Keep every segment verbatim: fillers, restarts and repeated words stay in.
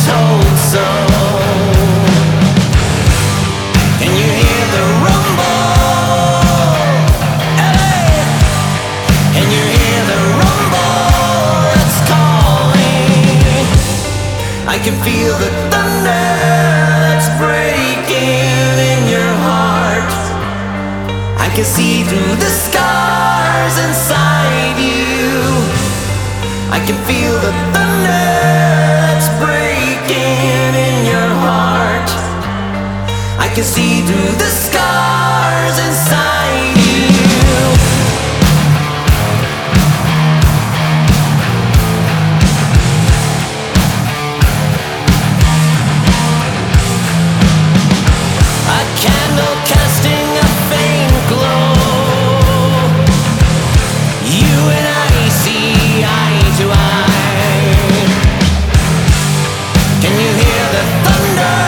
told so. Can you hear the rumble? Hey! Can you hear the rumble? It's calling. I can feel the thunder that's breaking in your heart. I can see through the scars inside you. I can feel the thunder that's breaking in your heart. I can see through the scars inside you. A candle casting a faint glow. You and I see eye to eye. Can you hear the thunder?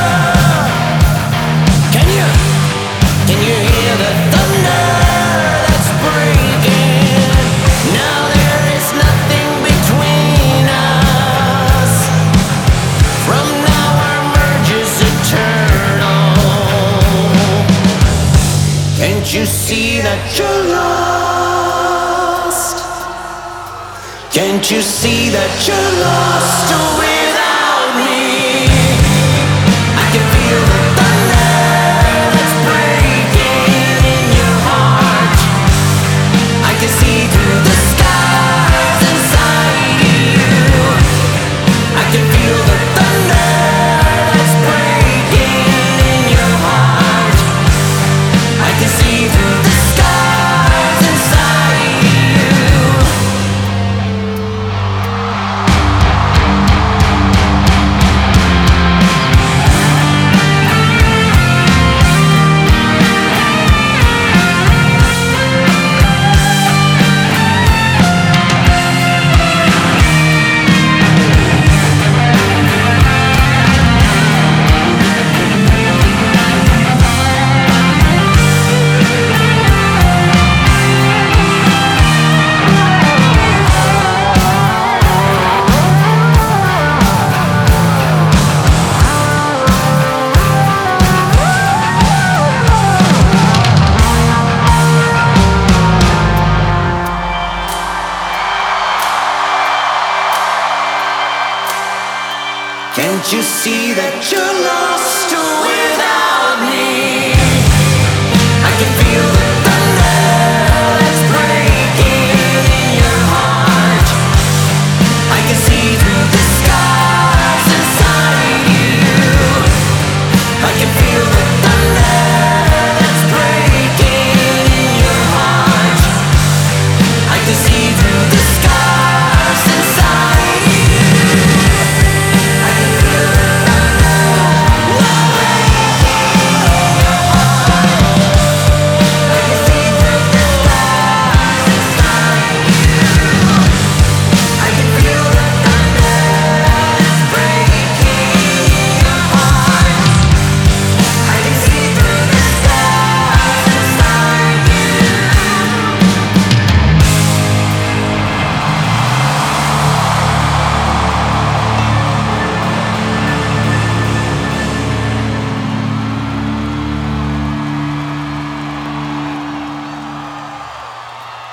Can you? Can you hear the thunder that's breaking? Now there is nothing between us. From now our merge is eternal. Can't you see that you're lost? Can't you see that you're lost without me? I can feel the thunder that's breaking in your heart. I can see through the scars inside you. I can feel the thunder that's breaking in your heart. I can see through the scars inside you. Can't you see that you're lost without